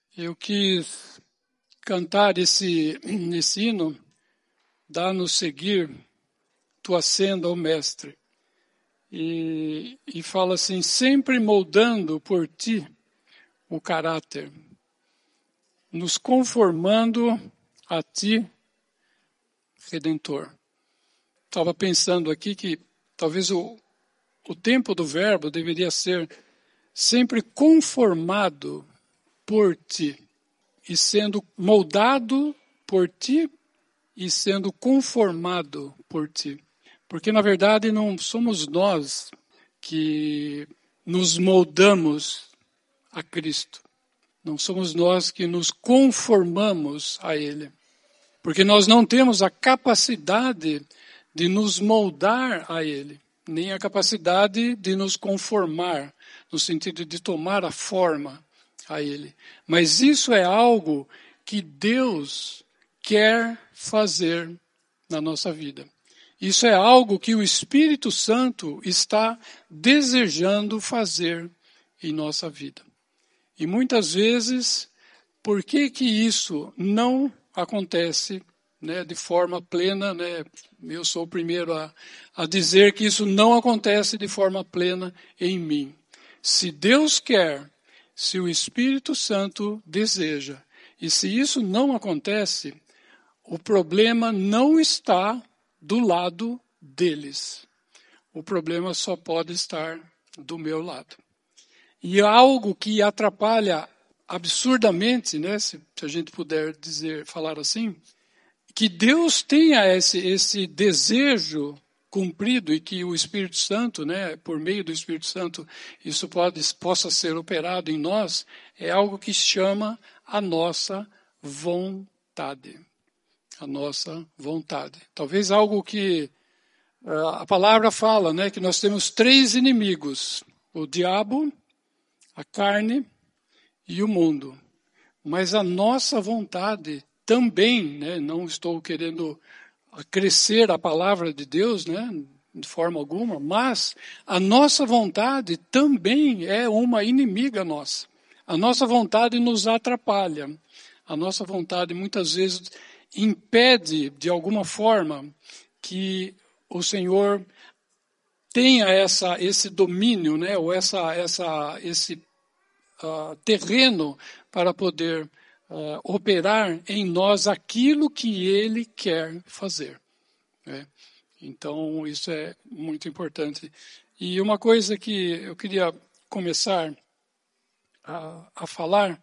Eu quis cantar esse hino, dá-nos seguir tua senda, ó Mestre. E fala assim, sempre moldando por ti o caráter, nos conformando a ti, Redentor. Estava pensando aqui que talvez o tempo do verbo deveria ser sempre conformado por ti, e sendo moldado por ti, e sendo conformado por ti. Porque, na verdade, não somos nós que nos moldamos a Cristo. Não somos nós que nos conformamos a Ele. Porque nós não temos a capacidade de nos moldar a Ele, nem a capacidade de nos conformar, no sentido de tomar a forma a Ele. Mas isso é algo que Deus quer fazer na nossa vida. Isso é algo que o Espírito Santo está desejando fazer em nossa vida. E muitas vezes, por que isso não acontece, né, de forma plena, né? Eu sou o primeiro a dizer que isso não acontece de forma plena em mim. Se Deus quer, se o Espírito Santo deseja, e se isso não acontece, o problema não está do lado deles. O problema só pode estar do meu lado. E algo que atrapalha absurdamente, né, se a gente puder falar assim, que Deus tenha esse desejo cumprido e que o Espírito Santo, né, por meio do Espírito Santo, isso possa ser operado em nós, é algo que chama a nossa vontade. A nossa vontade. Talvez algo que a palavra fala, né, que nós temos 3 inimigos: o diabo, a carne e o mundo. Mas a nossa vontade também, né, não estou querendo crescer a palavra de Deus, né, de forma alguma, mas a nossa vontade também é uma inimiga nossa. A nossa vontade nos atrapalha. A nossa vontade muitas vezes impede, de alguma forma, que o Senhor tenha esse domínio, né, ou esse terreno para poder operar em nós aquilo que Ele quer fazer. Né? Então, isso é muito importante. E uma coisa que eu queria começar a falar,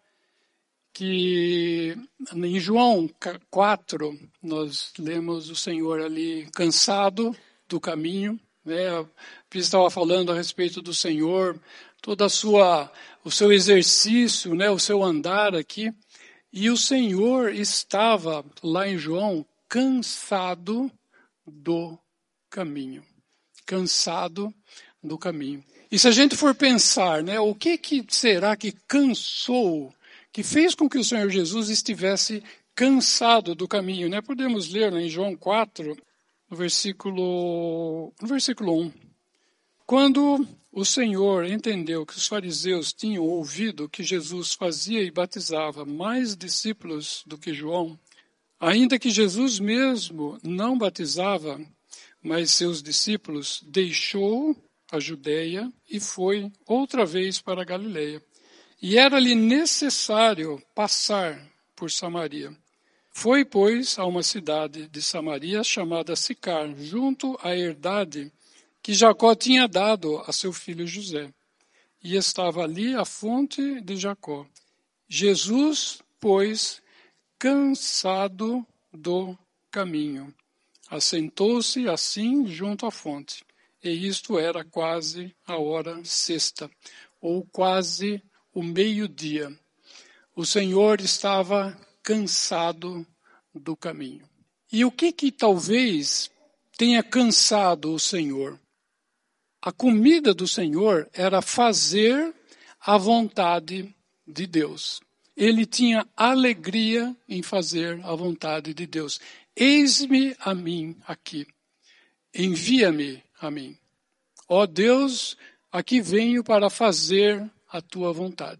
que em João 4, nós lemos o Senhor ali cansado do caminho, né? A Pia estava falando a respeito do Senhor, toda o seu exercício, né? O seu andar aqui, e o Senhor estava lá em João cansado do caminho, cansado do caminho. E se a gente for pensar, né? O que será que cansou, que fez com que o Senhor Jesus estivesse cansado do caminho, né? Podemos ler, né, em João 4, no versículo 1. Quando o Senhor entendeu que os fariseus tinham ouvido que Jesus fazia e batizava mais discípulos do que João, ainda que Jesus mesmo não batizava, mas seus discípulos, deixou a Judeia e foi outra vez para a Galileia. E era-lhe necessário passar por Samaria. Foi, pois, a uma cidade de Samaria chamada Sicar, junto à herdade que Jacó tinha dado a seu filho José. E estava ali a fonte de Jacó. Jesus, pois, cansado do caminho, assentou-se assim junto à fonte. E isto era quase a hora sexta, ou quase o meio-dia. O Senhor estava cansado do caminho. E o que talvez tenha cansado o Senhor? A comida do Senhor era fazer a vontade de Deus. Ele tinha alegria em fazer a vontade de Deus. Eis-me a mim aqui. Envia-me a mim. Ó Deus, aqui venho para fazer a tua vontade.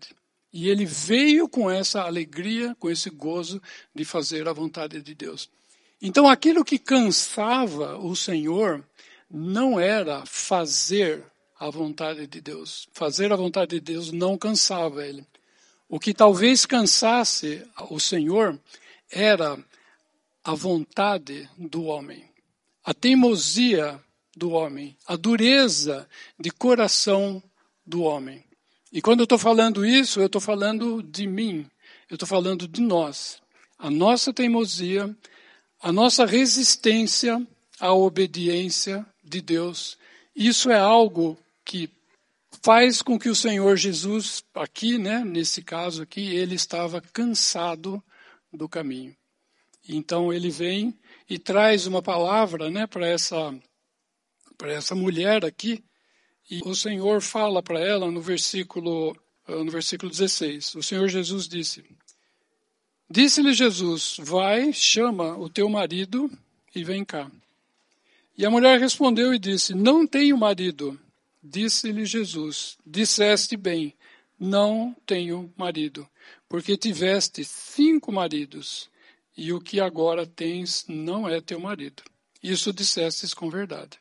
E ele veio com essa alegria, com esse gozo de fazer a vontade de Deus. Então, aquilo que cansava o Senhor não era fazer a vontade de Deus. Fazer a vontade de Deus não cansava ele. O que talvez cansasse o Senhor era a vontade do homem, a teimosia do homem, a dureza de coração do homem. E quando eu estou falando isso, eu estou falando de mim, eu estou falando de nós. A nossa teimosia, a nossa resistência à obediência de Deus, isso é algo que faz com que o Senhor Jesus, aqui, né, nesse caso aqui, ele estava cansado do caminho. Então ele vem e traz uma palavra, né, para essa mulher aqui, e o Senhor fala para ela no versículo 16. O Senhor Jesus disse-lhe Jesus, vai, chama o teu marido e vem cá. E a mulher respondeu e disse, não tenho marido. Disse-lhe Jesus, disseste bem, não tenho marido, porque tiveste 5 maridos, e o que agora tens não é teu marido. Isso dissestes com verdade.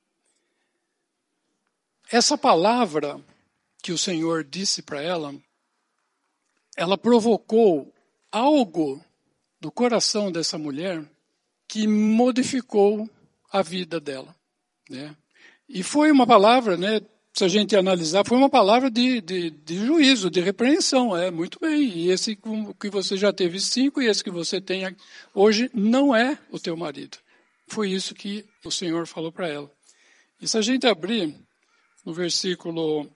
Essa palavra que o Senhor disse para ela, ela provocou algo no coração dessa mulher que modificou a vida dela, né? E foi uma palavra, né, se a gente analisar, foi uma palavra de juízo, de repreensão. Muito bem, e esse que você já teve 5 e esse que você tem hoje não é o teu marido. Foi isso que o Senhor falou para ela. E se a gente abrir no versículo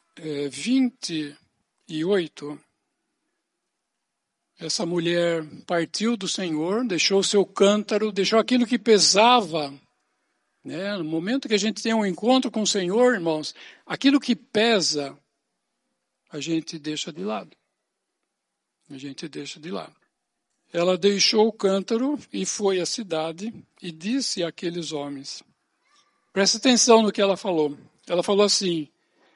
28, essa mulher partiu do Senhor, deixou o seu cântaro, deixou aquilo que pesava. No momento que a gente tem um encontro com o Senhor, irmãos, aquilo que pesa, a gente deixa de lado. A gente deixa de lado. Ela deixou o cântaro e foi à cidade e disse àqueles homens. Presta atenção no que ela falou. Ela falou assim,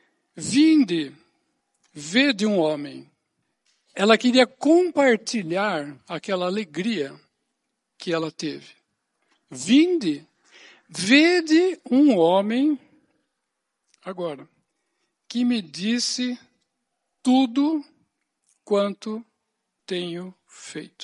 vinde, vede um homem. Ela queria compartilhar aquela alegria que ela teve. Vinde, vede um homem, agora, que me disse tudo quanto tenho feito.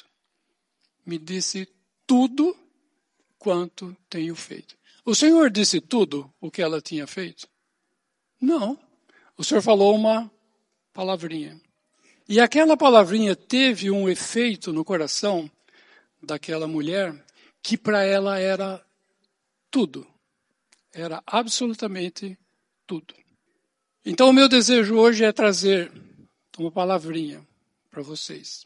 Me disse tudo quanto tenho feito. O Senhor disse tudo o que ela tinha feito? Não. O Senhor falou uma palavrinha. E aquela palavrinha teve um efeito no coração daquela mulher que para ela era tudo. Era absolutamente tudo. Então o meu desejo hoje é trazer uma palavrinha para vocês.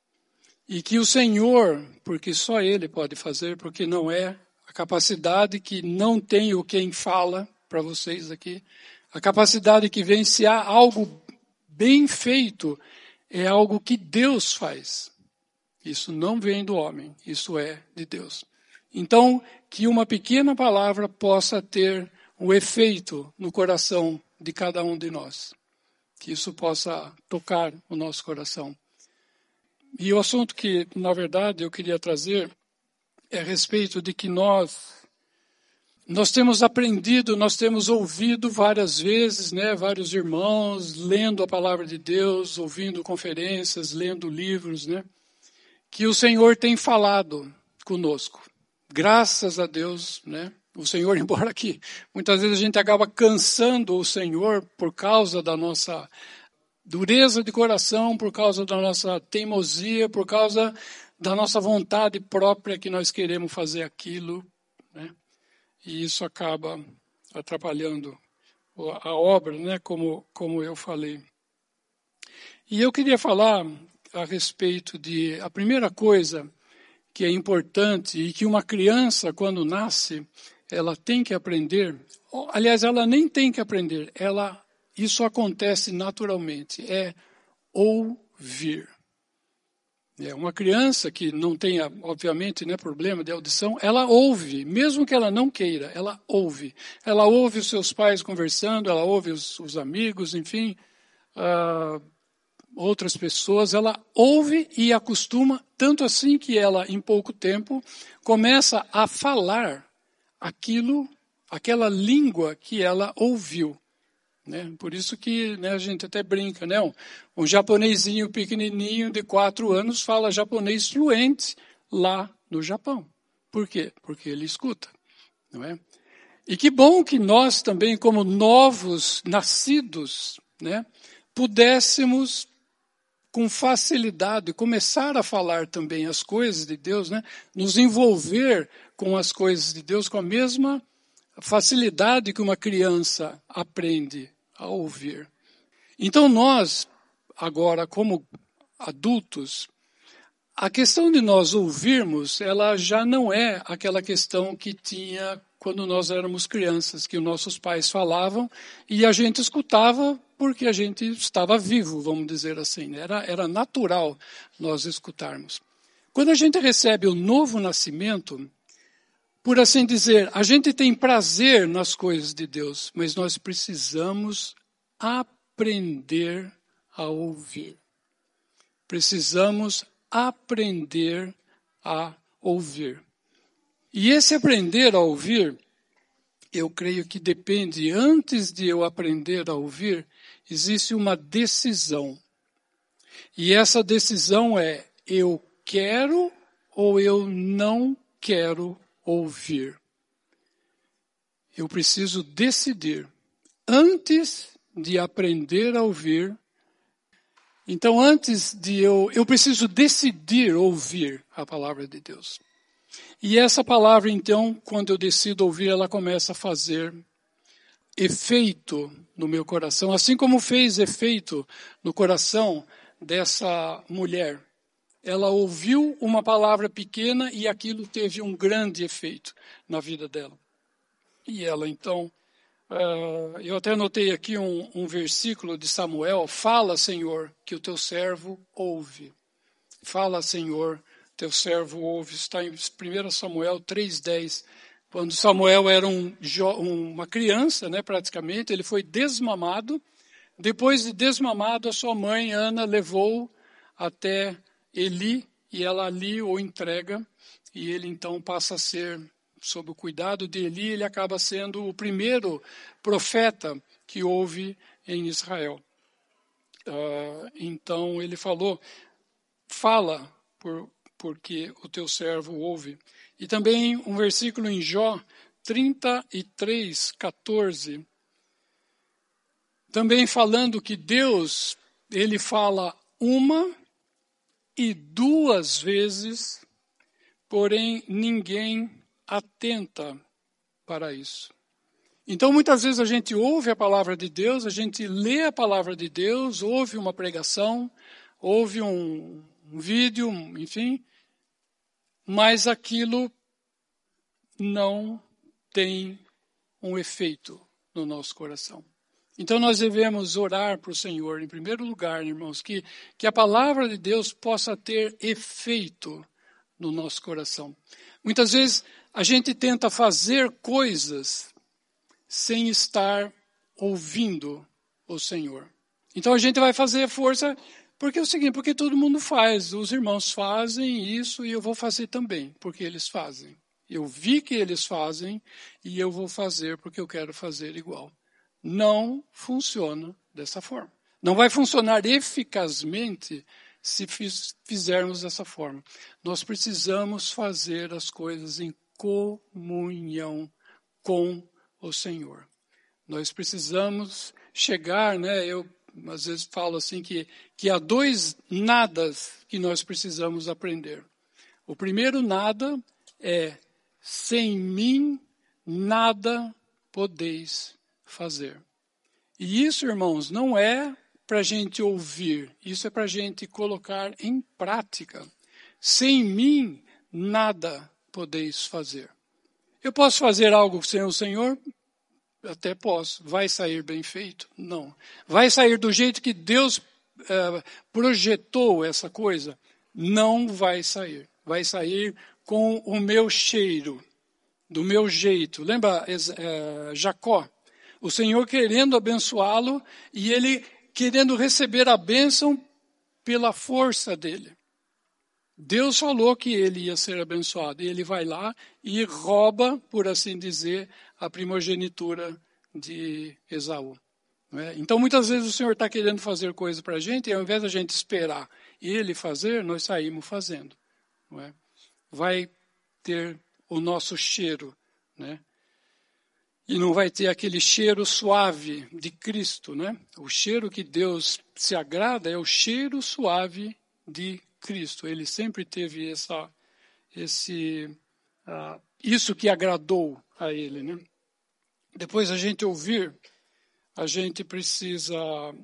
E que o Senhor, porque só Ele pode fazer, porque não é a capacidade que não tem o quem fala para vocês aqui, a capacidade que vem se há algo bem feito, é algo que Deus faz. Isso não vem do homem, isso é de Deus. Então, que uma pequena palavra possa ter um efeito no coração de cada um de nós. Que isso possa tocar o nosso coração. E o assunto que, na verdade, eu queria trazer é a respeito de que nós temos aprendido, nós temos ouvido várias vezes, vários irmãos lendo a palavra de Deus, ouvindo conferências, lendo livros, que o Senhor tem falado conosco. Graças a Deus, o Senhor, embora aqui, muitas vezes a gente acaba cansando o Senhor por causa da nossa dureza de coração, por causa da nossa teimosia, por causa da nossa vontade própria que nós queremos fazer aquilo, E isso acaba atrapalhando a obra, como eu falei. E eu queria falar a respeito de a primeira coisa que é importante e que uma criança, quando nasce, ela tem que aprender. Aliás, ela nem tem que aprender, isso acontece naturalmente, é ouvir. Uma criança que não tenha, obviamente, problema de audição, ela ouve, mesmo que ela não queira, ela ouve. Ela ouve os seus pais conversando, ela ouve os amigos, enfim, outras pessoas, ela ouve e acostuma, tanto assim que ela, em pouco tempo, começa a falar aquela língua que ela ouviu. Né? Por isso que, né, a gente até brinca, né? Um japonesinho pequenininho de 4 anos fala japonês fluente lá no Japão. Por quê? Porque ele escuta, não é? E que bom que nós também, como novos nascidos, né, pudéssemos com facilidade começar a falar também as coisas de Deus, né, nos envolver com as coisas de Deus com a mesma facilidade que uma criança aprende a ouvir. Então nós, agora como adultos, a questão de nós ouvirmos, ela já não é aquela questão que tinha quando nós éramos crianças, que os nossos pais falavam e a gente escutava porque a gente estava vivo, vamos dizer assim. Era natural nós escutarmos. Quando a gente recebe o novo nascimento, por assim dizer, a gente tem prazer nas coisas de Deus, mas nós precisamos aprender a ouvir. Precisamos aprender a ouvir. E esse aprender a ouvir, eu creio que depende, antes de eu aprender a ouvir, existe uma decisão. E essa decisão é, eu quero ou eu não quero ouvir. Eu preciso decidir. Antes de aprender a ouvir, então antes de eu preciso decidir ouvir a palavra de Deus. E essa palavra, então, quando eu decido ouvir, ela começa a fazer efeito no meu coração, assim como fez efeito no coração dessa mulher. Ela ouviu uma palavra pequena e aquilo teve um grande efeito na vida dela. E ela, então, eu até anotei aqui um versículo de Samuel, fala, Senhor, que o teu servo ouve. Fala, Senhor, teu servo ouve. Está em 1 Samuel 3:10. Quando Samuel era uma criança, né, praticamente, ele foi desmamado. Depois de desmamado, a sua mãe, Ana, levou até Eli, e ela ali o entrega, e ele então passa a ser, sob o cuidado de Eli, ele acaba sendo o primeiro profeta que houve em Israel. Então ele falou, fala, porque o teu servo ouve. E também um versículo em Jó 33:14, também falando que Deus, ele fala uma e 2 vezes, porém ninguém atenta para isso. Então muitas vezes a gente ouve a palavra de Deus, a gente lê a palavra de Deus, ouve uma pregação, ouve um vídeo, enfim, mas aquilo não tem um efeito no nosso coração. Então nós devemos orar para o Senhor, em primeiro lugar, irmãos, que a palavra de Deus possa ter efeito no nosso coração. Muitas vezes a gente tenta fazer coisas sem estar ouvindo o Senhor. Então a gente vai fazer força, porque é o seguinte, porque todo mundo faz, os irmãos fazem isso e eu vou fazer também, porque eles fazem. Eu vi que eles fazem e eu vou fazer porque eu quero fazer igual. Não funciona dessa forma. Não vai funcionar eficazmente se fizermos dessa forma. Nós precisamos fazer as coisas em comunhão com o Senhor. Nós precisamos chegar, né? Eu às vezes falo assim que há 2 nadas que nós precisamos aprender. O primeiro nada é, sem mim nada podeis fazer. E isso, irmãos, não é para a gente ouvir, isso é para a gente colocar em prática. Sem mim, nada podeis fazer. Eu posso fazer algo sem o Senhor? Até posso. Vai sair bem feito? Não. Vai sair do jeito que Deus projetou essa coisa? Não vai sair. Vai sair com o meu cheiro, do meu jeito. Lembra Jacó? O Senhor querendo abençoá-lo e ele querendo receber a bênção pela força dele. Deus falou que ele ia ser abençoado, e ele vai lá e rouba, por assim dizer, a primogenitura de Esaú. Não é? Então, muitas vezes o Senhor está querendo fazer coisa para a gente, e ao invés da gente esperar ele fazer, nós saímos fazendo. Não é? Vai ter o nosso cheiro, né? E não vai ter aquele cheiro suave de Cristo, né? O cheiro que Deus se agrada é o cheiro suave de Cristo. Ele sempre teve isso que agradou a ele, né? Depois a gente ouvir, a gente precisa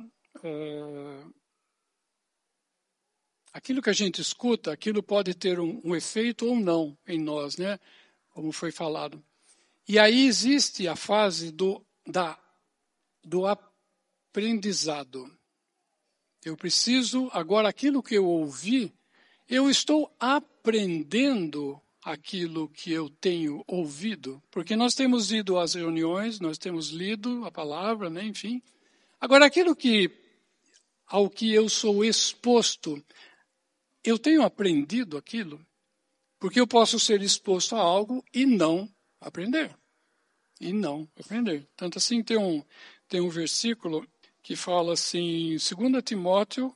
aquilo que a gente escuta, aquilo pode ter um efeito ou não em nós, né? Como foi falado. E aí existe a fase do aprendizado. Eu preciso, agora aquilo que eu ouvi, eu estou aprendendo aquilo que eu tenho ouvido. Porque nós temos ido às reuniões, nós temos lido a palavra, né? Enfim. Agora aquilo ao que eu sou exposto, eu tenho aprendido aquilo? Porque eu posso ser exposto a algo e não aprender. E não aprender. Tanto assim, tem um versículo que fala assim, 2 Timóteo,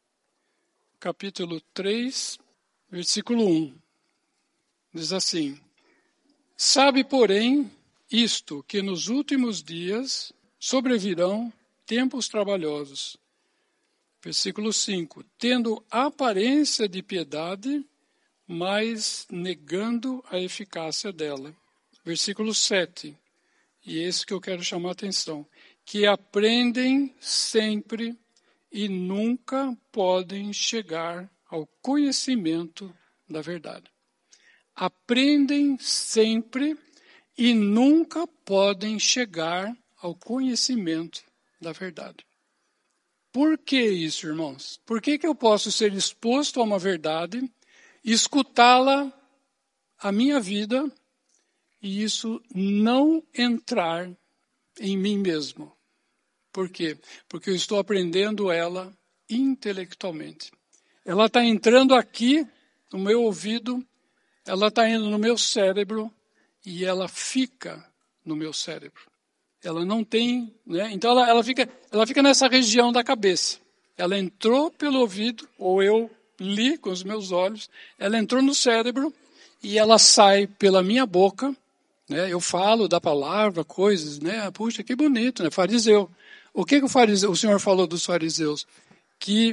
capítulo 3, versículo 1. Diz assim: sabe, porém, isto, que nos últimos dias sobrevirão tempos trabalhosos. Versículo 5. Tendo aparência de piedade, mas negando a eficácia dela. Versículo 7, e esse que eu quero chamar a atenção, que aprendem sempre e nunca podem chegar ao conhecimento da verdade. Aprendem sempre e nunca podem chegar ao conhecimento da verdade. Por que isso, irmãos? Por que eu posso ser exposto a uma verdade, escutá-la a minha vida, e isso não entrar em mim mesmo? Por quê? Porque eu estou aprendendo ela intelectualmente. Ela está entrando aqui no meu ouvido, ela está indo no meu cérebro e ela fica no meu cérebro. Ela não tem, né? Então ela fica nessa região da cabeça. Ela entrou pelo ouvido, ou eu li com os meus olhos, ela entrou no cérebro e ela sai pela minha boca. Né? Eu falo da palavra, coisas, né? Puxa, que bonito, né? Fariseu. O que o Senhor falou dos fariseus? Que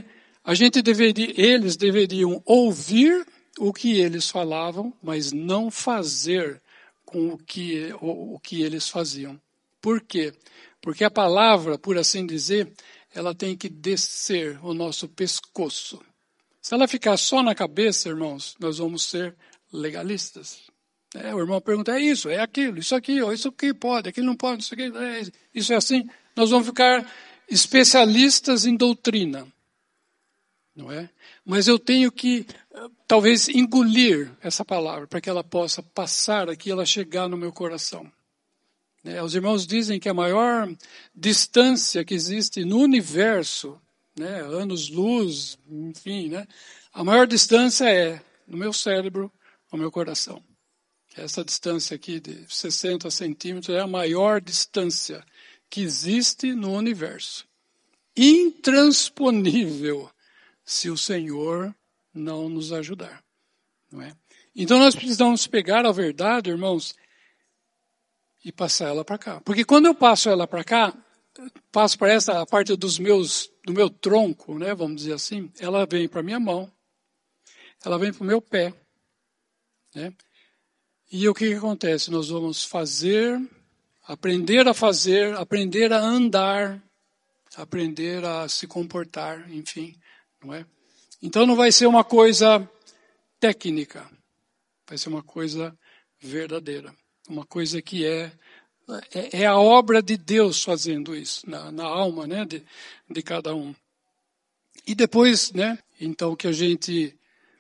eles deveriam ouvir o que eles falavam, mas não fazer com o que eles faziam. Por quê? Porque a palavra, por assim dizer, ela tem que descer o nosso pescoço. Se ela ficar só na cabeça, irmãos, nós vamos ser legalistas. O irmão pergunta, é isso, é aquilo, isso aqui, isso aqui pode, aquilo não pode, isso aqui, isso é assim. Nós vamos ficar especialistas em doutrina, não é? Mas eu tenho que, talvez, engolir essa palavra para que ela possa passar aqui, ela chegar no meu coração. Os irmãos dizem que a maior distância que existe no universo, né, anos-luz, enfim, né, a maior distância é no meu cérebro ao meu coração. Essa distância aqui de 60 centímetros é a maior distância que existe no universo. Intransponível se o Senhor não nos ajudar. Não é? Então nós precisamos pegar a verdade, irmãos, e passar ela para cá. Porque quando eu passo ela para cá, passo para essa parte do meu tronco, né, vamos dizer assim, ela vem para a minha mão, ela vem para o meu pé. Né? E o que acontece? Nós vamos aprender a andar, aprender a se comportar, enfim, não é? Então não vai ser uma coisa técnica, vai ser uma coisa verdadeira, uma coisa que é a obra de Deus fazendo isso, na alma, né, de cada um. E depois, né, então que a gente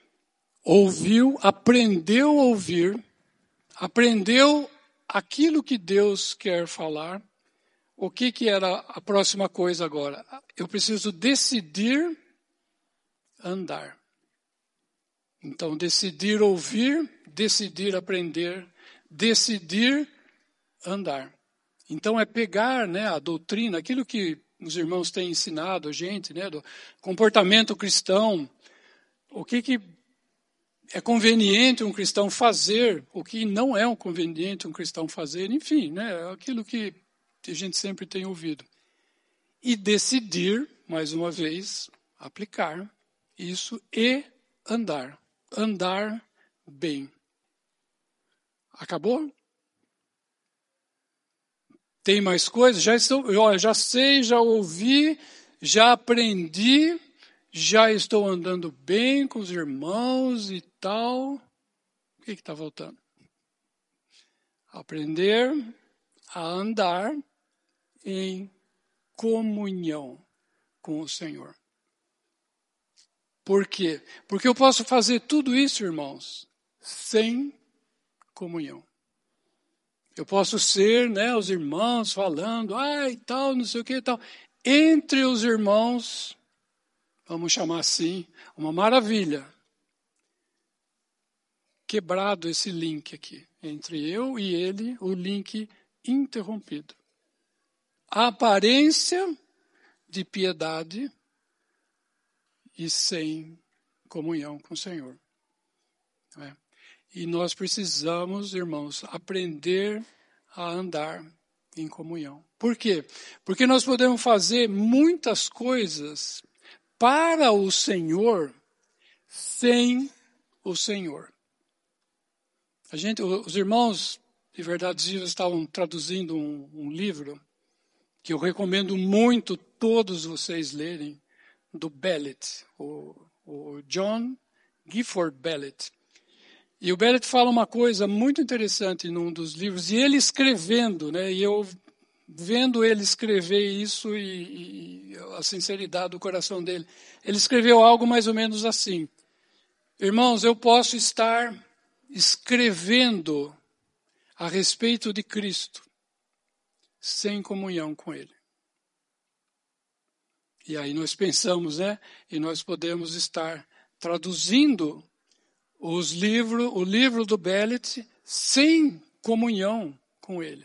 ouviu, aprendeu a ouvir, aprendeu aquilo que Deus quer falar. O que era a próxima coisa agora? Eu preciso decidir andar. Então, decidir ouvir, decidir aprender, decidir andar. Então, é pegar, né, a doutrina, aquilo que os irmãos têm ensinado a gente, né, do comportamento cristão, o que é conveniente um cristão fazer, o que não é conveniente um cristão fazer, enfim, né, aquilo que a gente sempre tem ouvido. E decidir, mais uma vez, aplicar isso e andar. Andar bem. Acabou? Tem mais coisas? Já sei, já ouvi, já aprendi, já estou andando bem com os irmãos e tal. O que está faltando? Aprender a andar em comunhão com o Senhor. Por quê? Porque eu posso fazer tudo isso, irmãos, sem comunhão. Eu posso ser, né, os irmãos falando, e tal, não sei o que e tal. Entre os irmãos, vamos chamar assim, uma maravilha. Quebrado esse link aqui, entre eu e ele, o link interrompido. A aparência de piedade e sem comunhão com o Senhor. Não é? E nós precisamos, irmãos, aprender a andar em comunhão. Por quê? Porque nós podemos fazer muitas coisas para o Senhor sem o Senhor. Os irmãos de Verdades Vivas estavam traduzindo um livro que eu recomendo muito todos vocês lerem, do Bellet, o John Gifford Bellet. E o Bellet fala uma coisa muito interessante num dos livros, e ele escrevendo, né, e eu vendo ele escrever isso e a sinceridade do coração dele, ele escreveu algo mais ou menos assim: irmãos, eu posso estar escrevendo a respeito de Cristo sem comunhão com Ele. E aí nós pensamos, né? E nós podemos estar traduzindo o livro do Bellet sem comunhão com ele.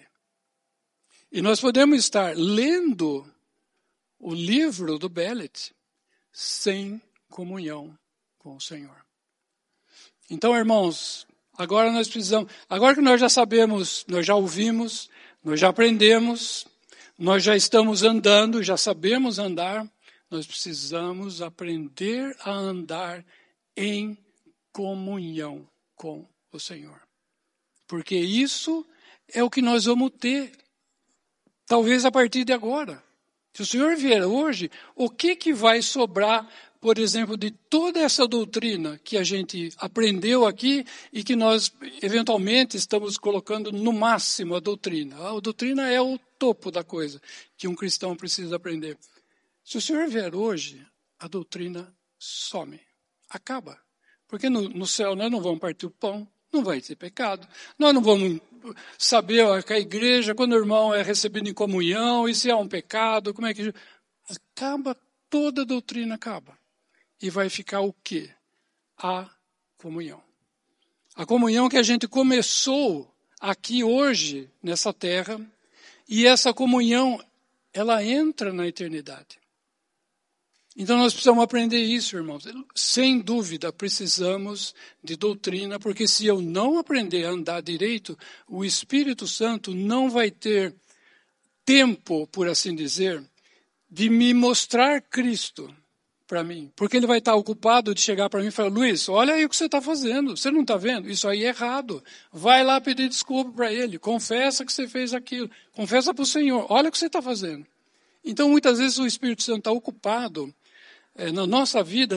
E nós podemos estar lendo o livro do Bellet sem comunhão com o Senhor. Então, irmãos, agora que nós já sabemos, nós já ouvimos, nós já aprendemos, nós já estamos andando, já sabemos andar, nós precisamos aprender a andar em comunhão com o Senhor. Porque isso é o que nós vamos ter, talvez a partir de agora. Se o Senhor vier hoje, o que vai sobrar, por exemplo, de toda essa doutrina que a gente aprendeu aqui e que nós, eventualmente, estamos colocando no máximo a doutrina. A doutrina é o topo da coisa que um cristão precisa aprender. Se o Senhor vier hoje, a doutrina some, acaba. Porque no céu nós não vamos partir o pão, não vai ter pecado. Nós não vamos saber que a igreja, quando o irmão é recebido em comunhão, e se há um pecado, como é que... Acaba, toda a doutrina acaba. E vai ficar o quê? A comunhão. A comunhão que a gente começou aqui hoje, nessa terra, e essa comunhão, ela entra na eternidade. Então nós precisamos aprender isso, irmãos. Sem dúvida, precisamos de doutrina, porque se eu não aprender a andar direito, o Espírito Santo não vai ter tempo, por assim dizer, de me mostrar Cristo para mim. Porque ele vai estar ocupado de chegar para mim e falar: Luiz, olha aí o que você está fazendo. Você não está vendo? Isso aí é errado. Vai lá pedir desculpa para ele. Confessa que você fez aquilo. Confessa para o Senhor. Olha o que você está fazendo. Então, muitas vezes o Espírito Santo está ocupado na nossa vida,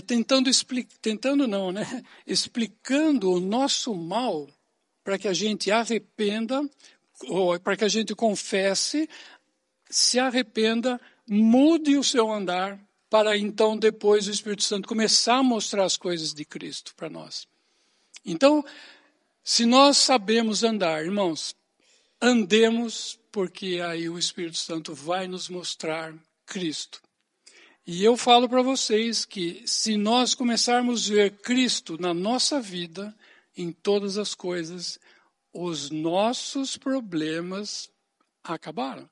explicando o nosso mal para que a gente arrependa, ou para que a gente confesse, se arrependa, mude o seu andar, para então depois o Espírito Santo começar a mostrar as coisas de Cristo para nós. Então, se nós sabemos andar, irmãos, andemos, porque aí o Espírito Santo vai nos mostrar Cristo. E eu falo para vocês que se nós começarmos a ver Cristo na nossa vida, em todas as coisas, os nossos problemas acabaram.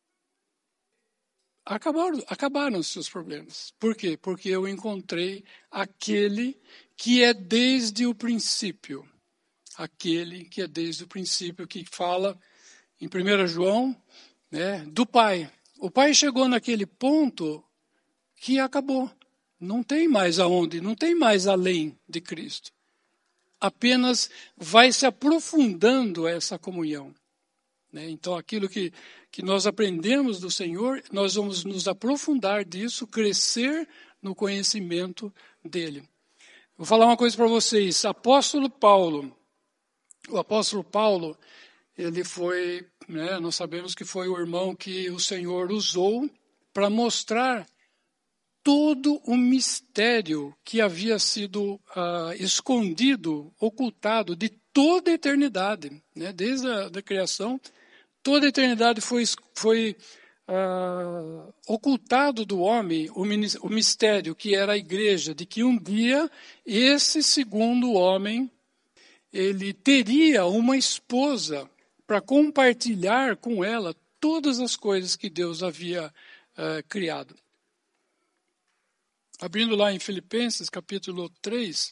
Acabaram os seus problemas. Por quê? Porque eu encontrei aquele que é desde o princípio. Aquele que é desde o princípio, que fala em 1 João, né, do Pai. O Pai chegou naquele ponto que acabou. Não tem mais aonde, não tem mais além de Cristo. Apenas vai se aprofundando essa comunhão. Né? Então, aquilo que nós aprendemos do Senhor, nós vamos nos aprofundar disso, crescer no conhecimento dele. Vou falar uma coisa para vocês. O apóstolo Paulo, ele foi, né, nós sabemos que foi o irmão que o Senhor usou para mostrar todo o mistério que havia sido escondido, ocultado de toda a eternidade, né? Desde a criação, toda a eternidade foi ocultado do homem o mistério que era a igreja, de que um dia esse segundo homem, ele teria uma esposa para compartilhar com ela todas as coisas que Deus havia criado. Abrindo lá em Filipenses, capítulo 3,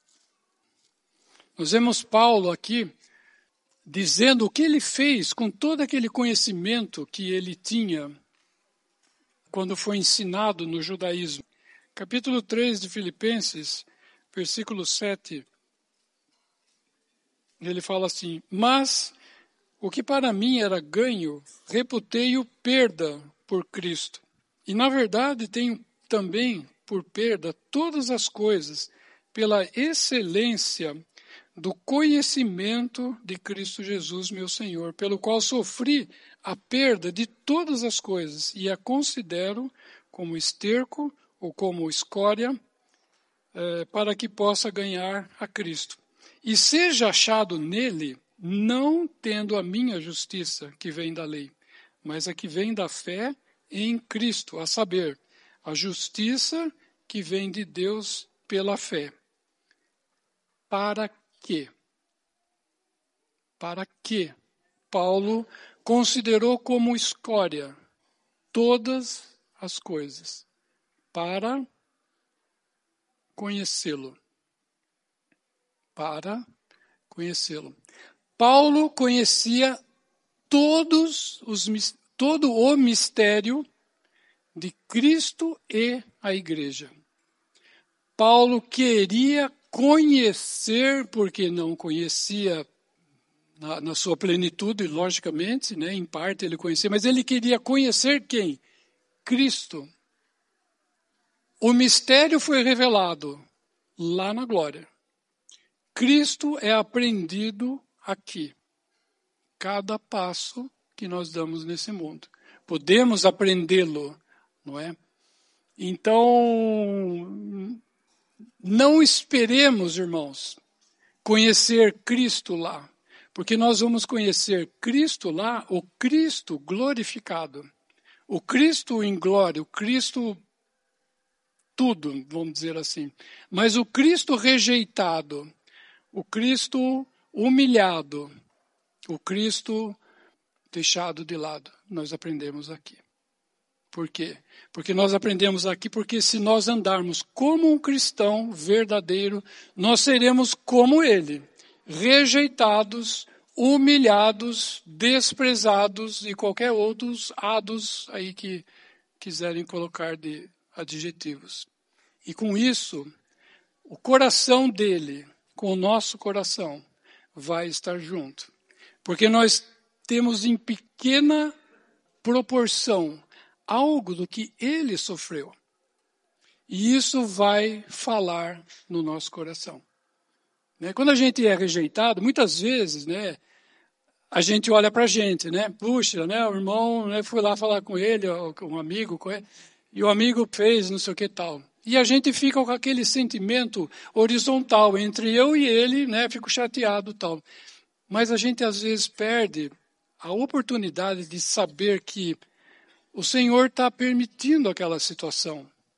nós vemos Paulo aqui dizendo o que ele fez com todo aquele conhecimento que ele tinha quando foi ensinado no judaísmo. Capítulo 3 de Filipenses, versículo 7, ele fala assim: mas o que para mim era ganho, reputei-o perda por Cristo. E na verdade tenho também por perda todas as coisas, pela excelência do conhecimento de Cristo Jesus, meu Senhor, pelo qual sofri a perda de todas as coisas e a considero como esterco ou como escória, para que possa ganhar a Cristo. E seja achado nele, não tendo a minha justiça que vem da lei, mas a que vem da fé em Cristo, a saber, a justiça que vem de Deus pela fé. Para quê? Para que Paulo considerou como escória todas as coisas? Para conhecê-lo. Para conhecê-lo. Paulo conhecia todo o mistério de Cristo e a igreja. Paulo queria conhecer, porque não conhecia na sua plenitude, logicamente, né? Em parte ele conhecia, mas ele queria conhecer quem? Cristo. O mistério foi revelado lá na glória. Cristo é aprendido aqui. Cada passo que nós damos nesse mundo. Podemos aprendê-lo, não é? Então, não esperemos, irmãos, conhecer Cristo lá, porque nós vamos conhecer Cristo lá, o Cristo glorificado, o Cristo em glória, o Cristo tudo, vamos dizer assim. Mas o Cristo rejeitado, o Cristo humilhado, o Cristo deixado de lado, nós aprendemos aqui. Por quê? Porque nós aprendemos aqui, porque se nós andarmos como um cristão verdadeiro, nós seremos como ele, rejeitados, humilhados, desprezados e qualquer outros ados aí que quiserem colocar de adjetivos. E com isso, o coração dele, com o nosso coração, vai estar junto. Porque nós temos em pequena proporção algo do que ele sofreu. E isso vai falar no nosso coração. Quando a gente é rejeitado, muitas vezes, né, a gente olha para a gente, né? Puxa, né, o irmão, né, foi lá falar com ele, um amigo, com ele, e o amigo fez não sei o que tal. E a gente fica com aquele sentimento horizontal entre eu e ele, né, fico chateado e tal. Mas a gente às vezes perde a oportunidade de saber que o Senhor está permitindo aquela situação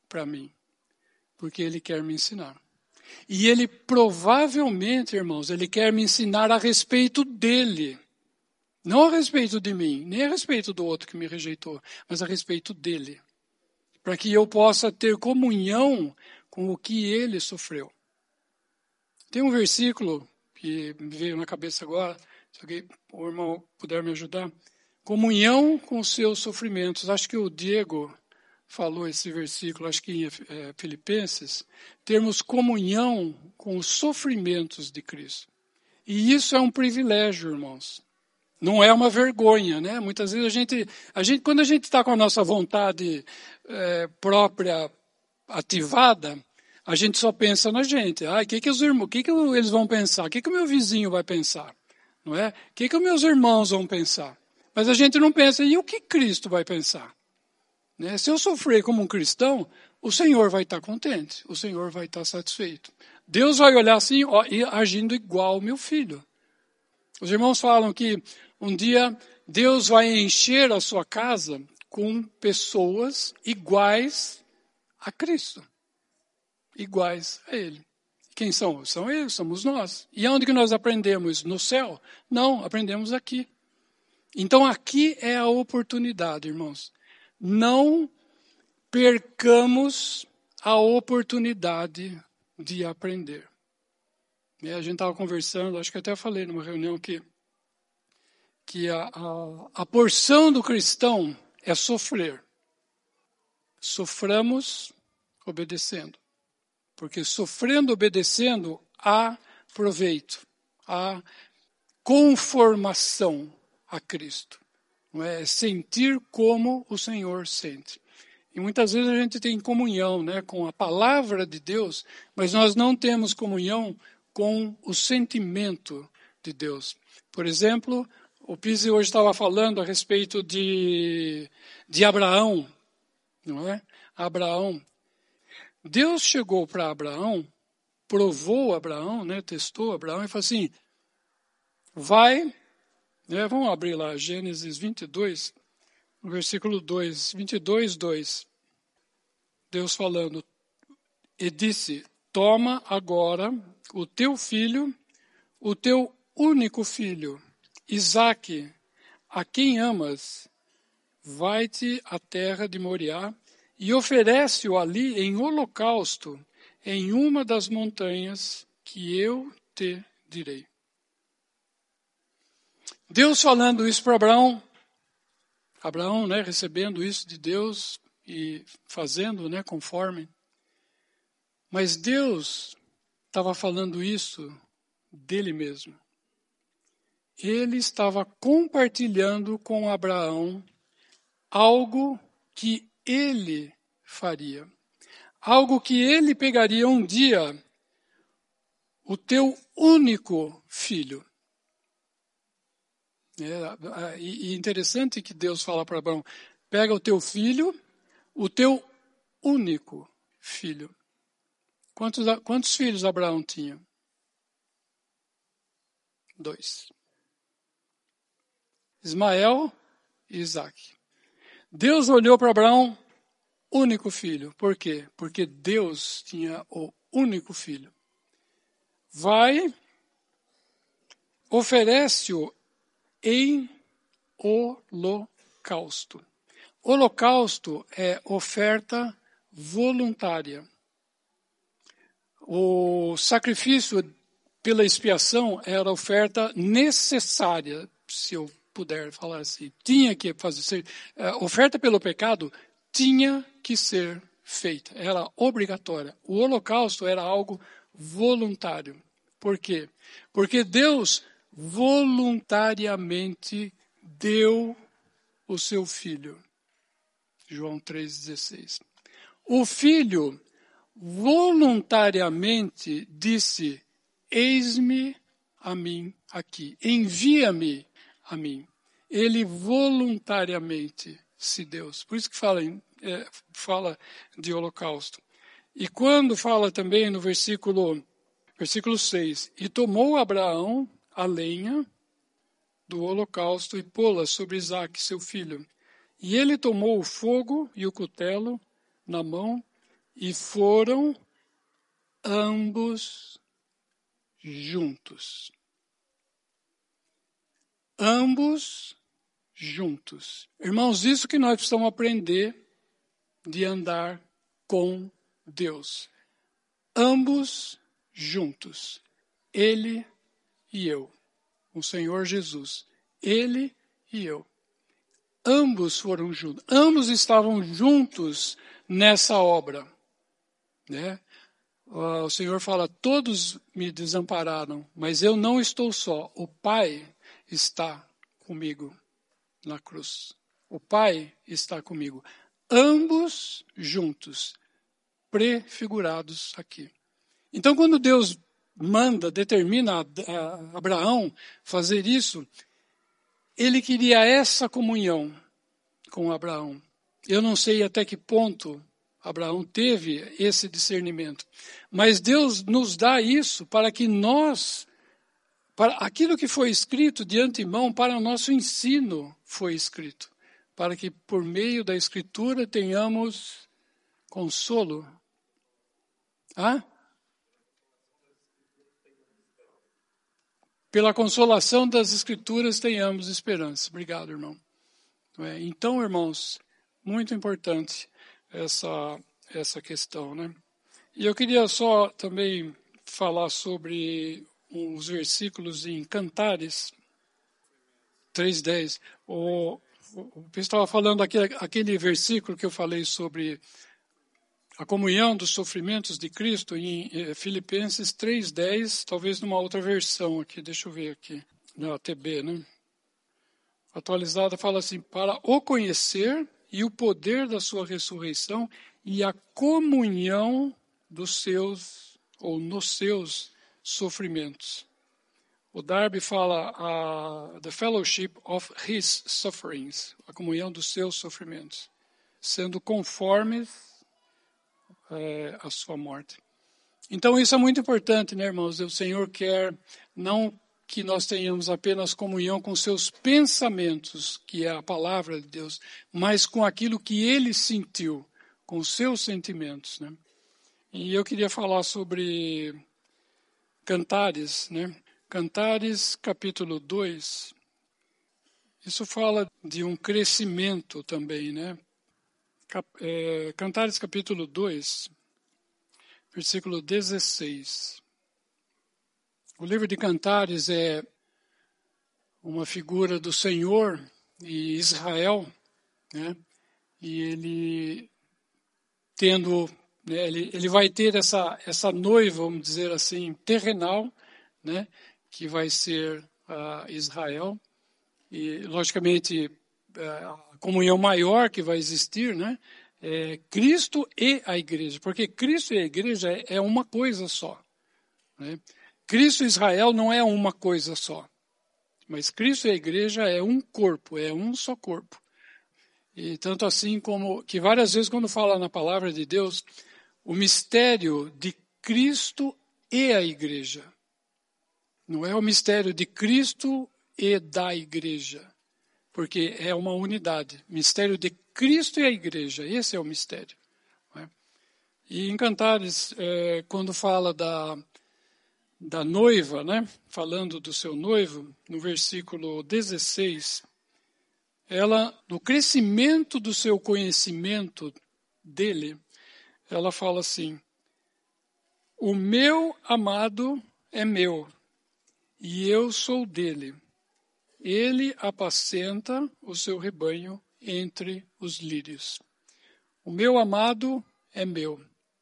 para mim, porque Ele quer me ensinar. E Ele provavelmente, irmãos, Ele quer me ensinar a respeito dEle. Não a respeito de mim, nem a respeito do outro que me rejeitou, mas a respeito dEle. Para que eu possa ter comunhão com o que Ele sofreu. Tem um versículo que me veio na cabeça agora, se alguém, o irmão puder me ajudar. Comunhão com os seus sofrimentos. Acho que o Diego falou esse versículo, acho que em Filipenses. Termos comunhão com os sofrimentos de Cristo. E isso é um privilégio, irmãos. Não é uma vergonha, né? Muitas vezes quando a gente está com a nossa vontade própria ativada, a gente só pensa na gente. O que eles vão pensar? O que o meu vizinho vai pensar? Não é? O que os meus irmãos vão pensar? Mas a gente não pensa, e o que Cristo vai pensar? Né? Se eu sofrer como um cristão, o Senhor vai estar contente, o Senhor vai estar satisfeito. Deus vai olhar assim, agindo igual ao meu filho. Os irmãos falam que um dia Deus vai encher a sua casa com pessoas iguais a Cristo. Iguais a Ele. Quem são? São eles, somos nós. E onde que nós aprendemos? No céu? Não, aprendemos aqui. Então aqui é a oportunidade, irmãos. Não percamos a oportunidade de aprender. A gente estava conversando, acho que até falei numa reunião que a porção do cristão é sofrer. Soframos obedecendo. Porque sofrendo, obedecendo, há proveito, há conformação a Cristo. Não é sentir como o Senhor sente. E muitas vezes a gente tem comunhão, né, com a palavra de Deus, mas nós não temos comunhão com o sentimento de Deus. Por exemplo, o Pizzi hoje estava falando a respeito de Abraão, não é? Abraão. Deus chegou para Abraão, provou Abraão, né, testou Abraão e falou assim, vai, né, vamos abrir lá, Gênesis 22, no versículo 2, 22, 2. Deus falando, e disse, toma agora o teu filho, o teu único filho, Isaque, a quem amas, vai-te à terra de Moriá, e oferece-o ali em holocausto, em uma das montanhas que eu te direi. Deus falando isso para Abraão, Abraão, né, recebendo isso de Deus e fazendo, né, conforme. Mas Deus estava falando isso dele mesmo. Ele estava compartilhando com Abraão algo que ele faria. Algo que ele pegaria um dia, o teu único filho. E interessante que Deus fala para Abraão, pega o teu único filho. Quantos filhos Abraão tinha? 2. Ismael e Isaque. Deus olhou para Abraão, único filho. Por quê? Porque Deus tinha o único filho. Vai, oferece-o em holocausto. Holocausto é oferta voluntária. O sacrifício pela expiação era oferta necessária, se eu puder falar assim. Tinha que fazer. Oferta pelo pecado tinha que ser feita. Era obrigatória. O holocausto era algo voluntário. Por quê? Porque Deus voluntariamente deu o seu filho. João 3,16. O filho voluntariamente disse, eis-me a mim aqui, envia-me a mim. Ele voluntariamente se deu. Por isso que fala de holocausto. E quando fala também no versículo 6, e tomou Abraão a lenha do holocausto e pô-la sobre Isaque, seu filho. E ele tomou o fogo e o cutelo na mão, e foram ambos juntos. Ambos juntos. Irmãos, isso que nós precisamos aprender de andar com Deus. Ambos juntos. Ele e eu. O Senhor Jesus. Ele e eu. Ambos foram juntos. Ambos estavam juntos nessa obra. Né? O Senhor fala, todos me desampararam, mas eu não estou só. O Pai está comigo na cruz. O Pai está comigo. Ambos juntos, prefigurados aqui. Então, quando Deus determina a Abraão fazer isso, ele queria essa comunhão com Abraão. Eu não sei até que ponto Abraão teve esse discernimento, mas Deus nos dá isso para que nós, para aquilo que foi escrito de antemão, para o nosso ensino foi escrito, para que por meio da Escritura tenhamos consolo. Pela consolação das Escrituras tenhamos esperança. Obrigado, irmão. Então, irmãos, muito importante essa questão, né? E eu queria só também falar sobre uns versículos em Cantares 3:10. O pessoal estava falando aquele versículo que eu falei sobre a comunhão dos sofrimentos de Cristo em Filipenses 3:10, talvez numa outra versão aqui, deixa eu ver aqui, na TB, né? Atualizada fala assim, para o conhecer e o poder da sua ressurreição e a comunhão dos seus, ou nos seus sofrimentos. O Darby fala the fellowship of his sufferings, a comunhão dos seus sofrimentos, sendo conformes a sua morte. Então isso é muito importante, né, irmãos? O Senhor quer não que nós tenhamos apenas comunhão com seus pensamentos, que é a palavra de Deus, mas com aquilo que Ele sentiu, com os seus sentimentos, né? E eu queria falar sobre Cantares, né? Cantares, capítulo 2, isso fala de um crescimento também, né? Cantares, capítulo 2, versículo 16. O livro de Cantares é uma figura do Senhor e Israel, né? E ele tendo, né, ele vai ter essa noiva, vamos dizer assim, terrenal, né? Que vai ser Israel. E, logicamente, a comunhão maior que vai existir, né? É Cristo e a igreja, porque Cristo e a igreja é uma coisa só, né? Cristo e Israel não é uma coisa só, mas Cristo e a igreja é um corpo, é um só corpo. E tanto assim como que várias vezes quando fala na palavra de Deus, o mistério de Cristo e a igreja. Não é o mistério de Cristo e da igreja, porque é uma unidade. Mistério de Cristo e a igreja, esse é o mistério. Né? E em Cantares, quando fala da noiva, né? Falando do seu noivo, no versículo 16, ela, no crescimento do seu conhecimento dele, ela fala assim, o meu amado é meu, e eu sou dele. Ele apacenta o seu rebanho entre os lírios. O meu amado é meu.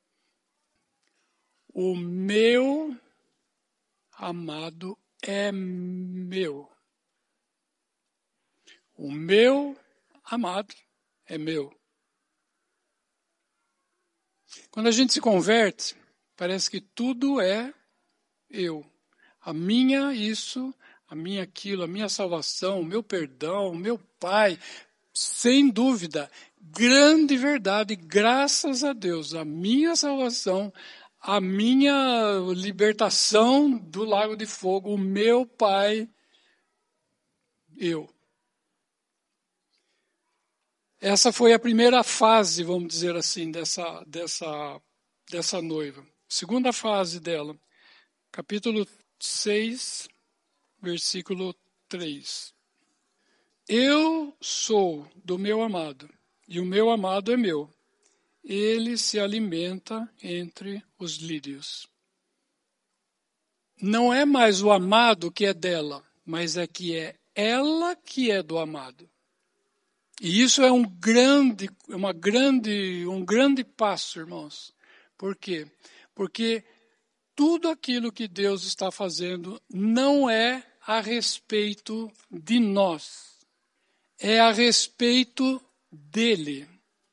O meu amado é meu. O meu amado é meu. Quando a gente se converte, parece que tudo é eu. A minha isso, a minha aquilo, a minha salvação, o meu perdão, o meu Pai. Sem dúvida, grande verdade, graças a Deus, a minha salvação, a minha libertação do lago de fogo, o meu Pai, eu. Essa foi a primeira fase, vamos dizer assim, dessa noiva. Segunda fase dela, capítulo 6, versículo 3. Eu sou do meu amado, e o meu amado é meu. Ele se alimenta entre os lírios. Não é mais o amado que é dela, mas é que é ela que é do amado. E isso é um grande passo, irmãos. Por quê? Porque tudo aquilo que Deus está fazendo não é a respeito de nós. É a respeito dele.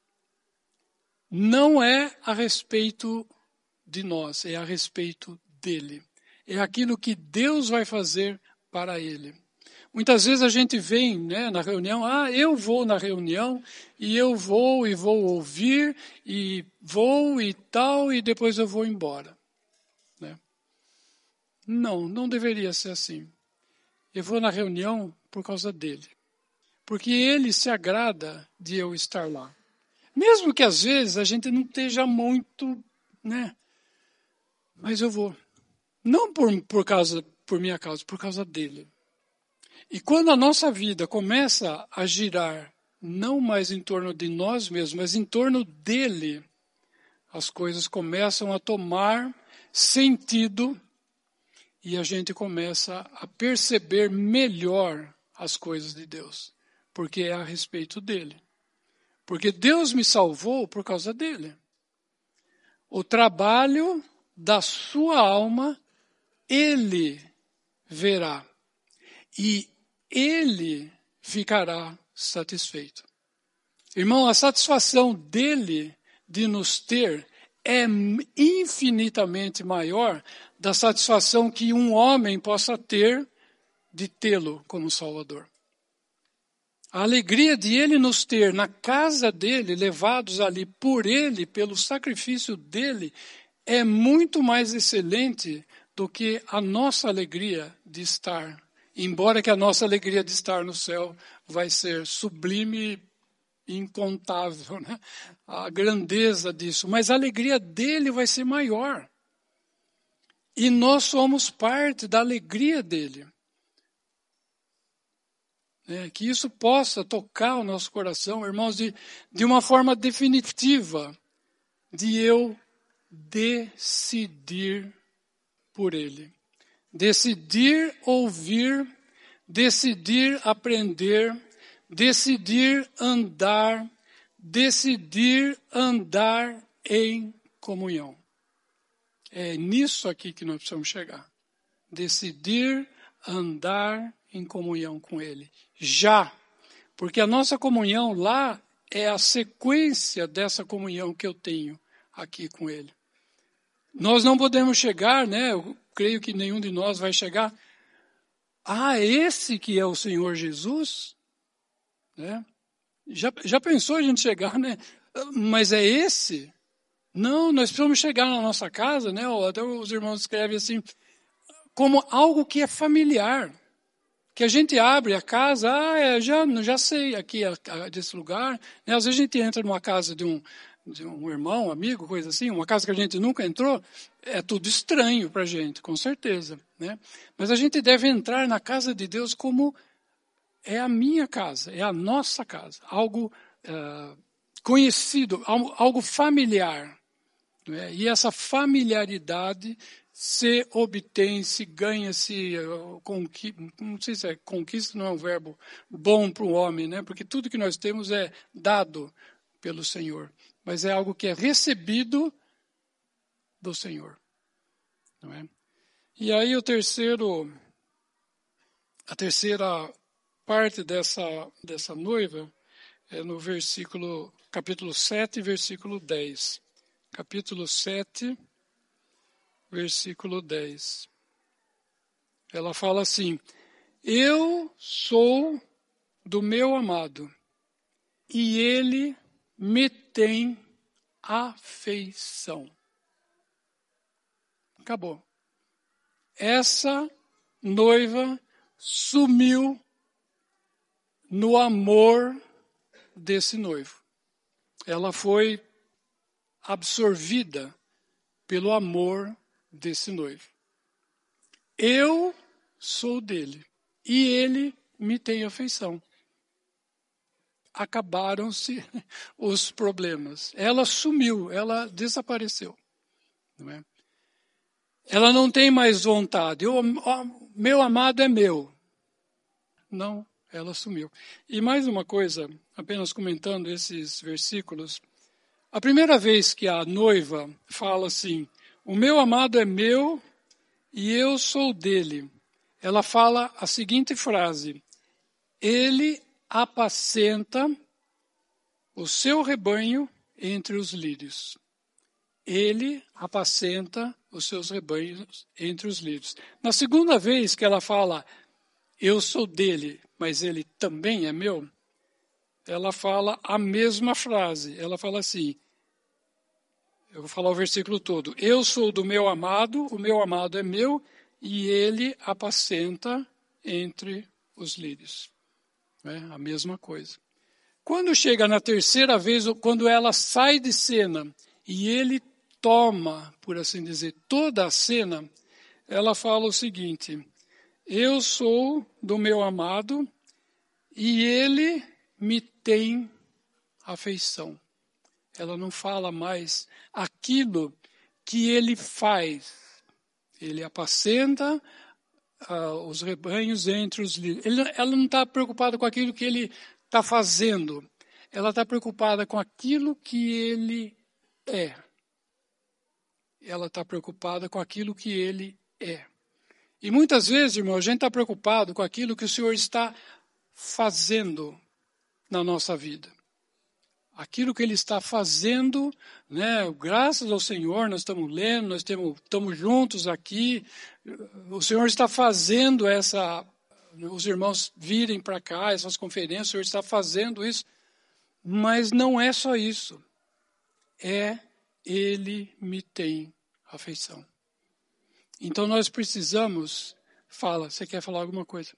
Não é a respeito de nós, é a respeito dele. É aquilo que Deus vai fazer para ele. Muitas vezes a gente vem, né, na reunião, eu vou na reunião, e eu vou ouvir, e vou e tal, e depois eu vou embora. Né? Não deveria ser assim. Eu vou na reunião por causa dele. Porque ele se agrada de eu estar lá. Mesmo que às vezes a gente não esteja muito, né? Mas eu vou. Não por minha causa, por causa dele. E quando a nossa vida começa a girar, não mais em torno de nós mesmos, mas em torno dele, as coisas começam a tomar sentido e a gente começa a perceber melhor as coisas de Deus. Porque é a respeito dele. Porque Deus me salvou por causa dele. O trabalho da sua alma, ele verá. E ele ficará satisfeito. Irmão, a satisfação dele de nos ter é infinitamente maior da satisfação que um homem possa ter de tê-lo como Salvador. A alegria de ele nos ter na casa dele, levados ali por ele, pelo sacrifício dele, é muito mais excelente do que a nossa alegria de estar. Embora que a nossa alegria de estar no céu vai ser sublime e incontável, né? A grandeza disso. Mas a alegria dele vai ser maior. E nós somos parte da alegria dele. Que isso possa tocar o nosso coração, irmãos, de uma forma definitiva, de eu decidir por ele. Decidir ouvir, decidir aprender, decidir andar em comunhão. É nisso aqui que nós precisamos chegar. Decidir andar em comunhão com ele. Já, porque a nossa comunhão lá é a sequência dessa comunhão que eu tenho aqui com ele. Nós não podemos chegar, né? Eu creio que nenhum de nós vai chegar. Esse que é o Senhor Jesus? Né? Já pensou a gente chegar, né? Mas é esse? Não, nós precisamos chegar na nossa casa, né? Até os irmãos escrevem assim, como algo que é familiar. Que a gente abre a casa, já sei aqui desse lugar. Né? Às vezes a gente entra numa casa de um irmão, amigo, coisa assim, uma casa que a gente nunca entrou, é tudo estranho para a gente, com certeza. Né? Mas a gente deve entrar na casa de Deus como é a minha casa, é a nossa casa, algo conhecido, algo familiar. Né? E essa familiaridade se obtém, se ganha, não sei se conquista, não é um verbo bom para o homem, né? Porque tudo que nós temos é dado pelo Senhor, mas é algo que é recebido do Senhor. Não é? E aí a terceira parte dessa noiva é no capítulo 7, versículo 10. Capítulo 7, versículo 10. Ela fala assim, eu sou do meu amado, e ele me tem afeição. Acabou. Essa noiva sumiu no amor desse noivo. Ela foi absorvida pelo amor desse noivo. Eu sou dele e ele me tem afeição. Acabaram-se os problemas. Ela sumiu, ela desapareceu. Não é? Ela não tem mais vontade. Meu amado é meu. Não, ela sumiu. E mais uma coisa, apenas comentando esses versículos. A primeira vez que a noiva fala assim, o meu amado é meu e eu sou dele. Ela fala a seguinte frase, ele apacenta o seu rebanho entre os lírios. Ele apacenta os seus rebanhos entre os lírios. Na segunda vez que ela fala, eu sou dele, mas ele também é meu, ela fala a mesma frase. Ela fala assim, eu vou falar o versículo todo. Eu sou do meu amado, o meu amado é meu, e ele apacenta entre os lírios. É a mesma coisa. Quando chega na terceira vez, quando ela sai de cena, e ele toma, por assim dizer, toda a cena, ela fala o seguinte, eu sou do meu amado, e ele me tem afeição. Ela não fala mais aquilo que ele faz. Ele apacenta os rebanhos entre os lírios. Ela não está preocupada com aquilo que ele está fazendo. Ela está preocupada com aquilo que ele é. Ela está preocupada com aquilo que ele é. E muitas vezes, irmão, a gente está preocupado com aquilo que o Senhor está fazendo na nossa vida. Aquilo que Ele está fazendo, né? Graças ao Senhor, nós estamos lendo, nós estamos juntos aqui. O Senhor está fazendo os irmãos virem para cá, essas conferências, o Senhor está fazendo isso. Mas não é só isso. Ele me tem afeição. Então nós precisamos, você quer falar alguma coisa?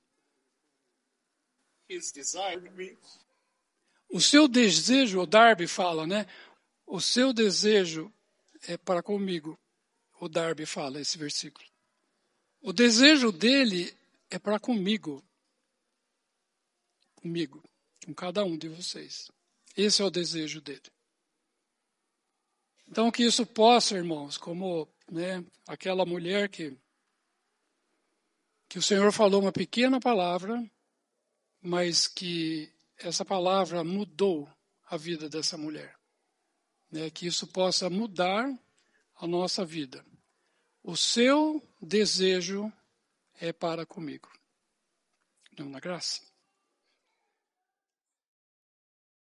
His desire me. O seu desejo, o Darby fala, né? O seu desejo é para comigo. O Darby fala esse versículo. O desejo dele é para comigo. Comigo. Com cada um de vocês. Esse é o desejo dele. Então que isso possa, irmãos, como aquela mulher que o Senhor falou uma pequena palavra, mas que essa palavra mudou a vida dessa mulher. Que isso possa mudar a nossa vida. O seu desejo é para comigo. Não na graça?